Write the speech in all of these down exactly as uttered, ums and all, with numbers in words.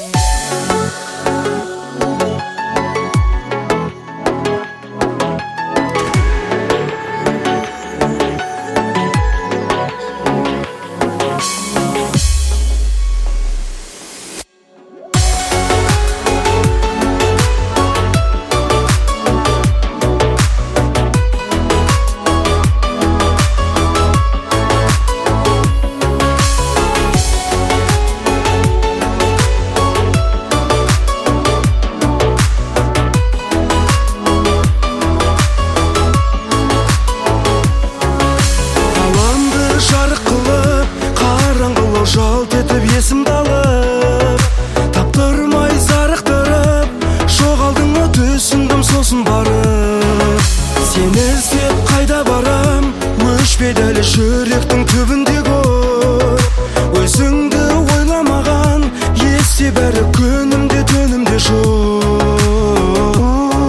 Жалт етіп есімді алып, таптырмай зарықтырып, жоғалдың-ау түсіндім сосын барып. Сені іздеп қайда барам, өшпейді әлі жүректің түбінде көр. Өзіңді ойламаған, есте бәрі күнімде түнімде жоқ.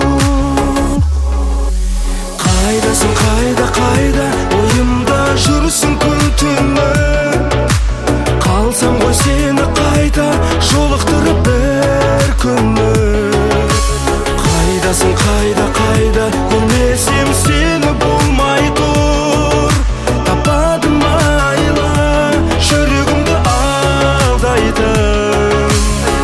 Қайдасың, қайда, қайда, ойымда жүрсің күн-түні. Қалсам ғой сені қайта жолықтырып бір күні. Қайдасың, қайда, қайда, көрмесем сені болмай тұр. Таппадым айла, жүрегімді алдайтын.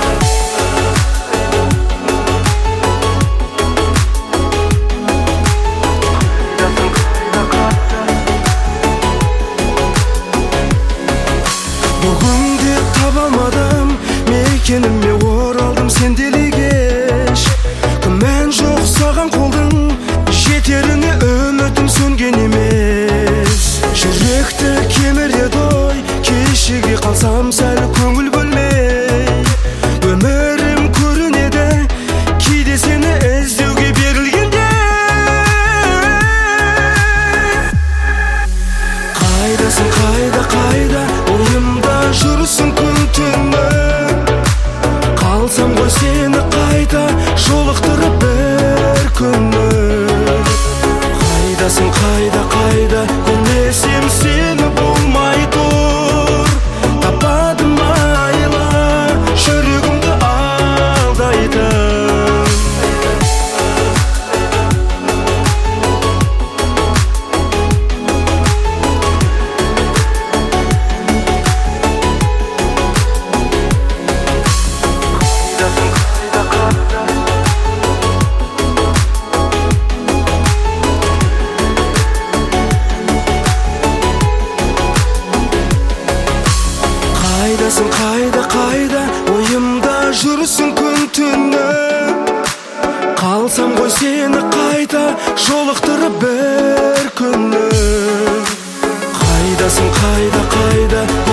Бүгінде таба алмадым, мекеніме оралдым сенделей кеш. Күмән жоқ саған қолдың, жетеріне үмітім сөнген емес. Жүректі кеміреді ой, кешеге қалсам сәл көңіл бөлмей. Өмірім көрінеді, кейде сені іздеуге берілгенде. Қайдасың, қайда, қайда, ойымда жүрсің күн-түні. Қалсам ғой сені қайта жолықтырып бір күні. Қайдасың, қайда, қайда, көрмесем сені болмай тұр. Таппадым айла, жүрегімді алдайтын. Қайдасың, қайда, қайда, ойымда жүрсің күн-түні. Қалсам ғой сені қайта жолықтырып бір күні. Қайдасың, қайда, қайда,